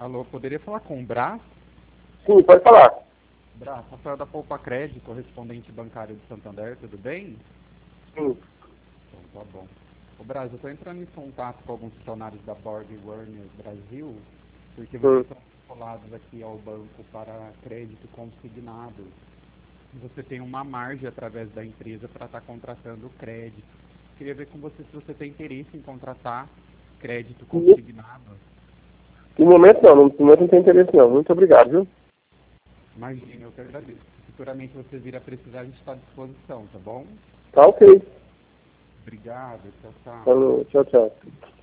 Alô, poderia falar com o Brás? Sim, pode falar. Brás, Rafael da Poupa Crédito, correspondente bancário de Santander, tudo bem? Sim. Então, tá bom. Ô Brás, eu estou entrando em contato com alguns funcionários da Borg Warner Brasil, porque vocês Hum. são vinculados aqui ao banco para crédito consignado. Você tem uma margem através da empresa para estar contratando crédito. Queria ver com você se você tem interesse em contratar crédito consignado. No momento não, no momento não tem interesse não. Muito obrigado, viu? Imagina, eu que agradeço. Futuramente você vir a precisar, a gente está à disposição, tá bom? Tá ok. Obrigado, tchau, tchau. Falou, tchau, tchau.